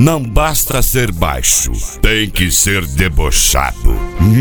não basta ser baixo, tem que ser debochado.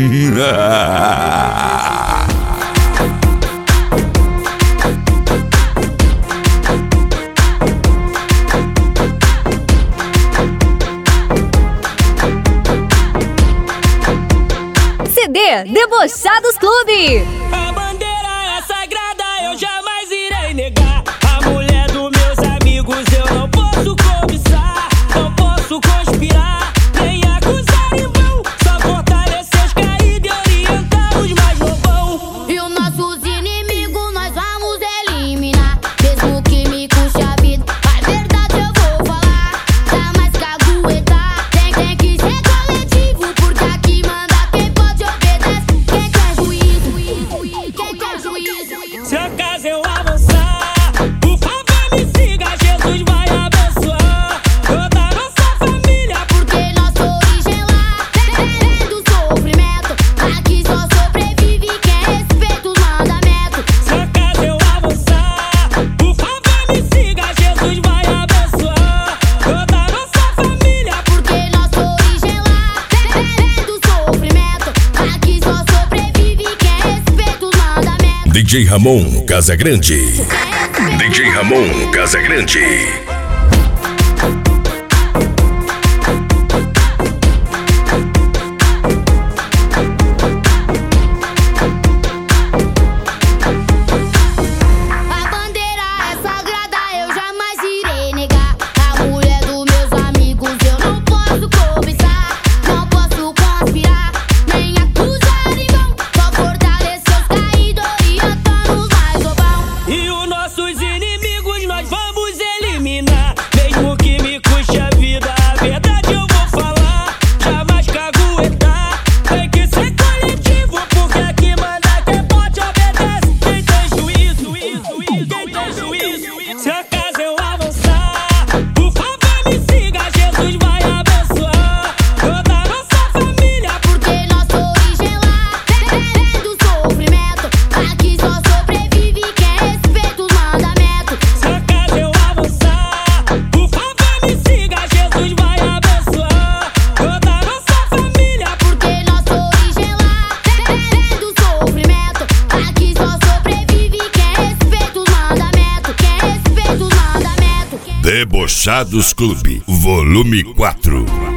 CD Debochados Clube. A bandeira é sagrada, eu jamais irei negar. A mulher dos meus amigos eu não posso cobiçar, não posso conspirar, nem acusar em vão. Só fortalecer os caídos e orientar os mais bobão. E os nossos inimigos nós vamos eliminar, mesmo que me custe a vida. A verdade eu vou falar, jamais caguetar. Tem que ser coletivo, porque aqui manda quem pode obedecer. Quem quer juízo, quem quer juízo. Se acaso eu avançar, por favor me siga, Jesus vai abençoar toda a nossa família. Porque nossa origem lá vem do sofrimento. Aqui só sobrevive quem respeita os mandamentos. Se acaso eu avançar, por favor me siga, Jesus vai abençoar toda a nossa família. Porque nossa origem lá vem do sofrimento. Aqui só sobrevive quem respeita os mandamentos. DJ Ramon Casagrande. DJ Ramon Casagrande. A bandeira é sagrada, eu jamais irei negar. A mulher dos meus amigos eu não posso cobiçar, não posso conspirar, nem acusar em vão. Só fortalecer os caídos, orientando os mais bobão. E os nossos inimigos nós vamos eliminar, mesmo que me custe a vida. A verdade eu vou falar, jamais caguetar. Tem que ser coletivo, porque aqui manda quem pode obedecer. Quem tem juízo, quem tem juízo. Se acaso eu avançar, por favor me siga, Jesus vai abençoar toda a nossa família. Porque nossa origem lá vem do sofrimento. Aqui só sobrevive quem respeita os mandamentos. Se acaso eu avançar, por favor me siga, Jesus vai abençoar toda a nossa família. Porque nossa origem lá vem do sofrimento. Aqui só sobrevive quem respeita os mandamentos. Quem respeita os mandamentos. Debochados Clube, volume 4.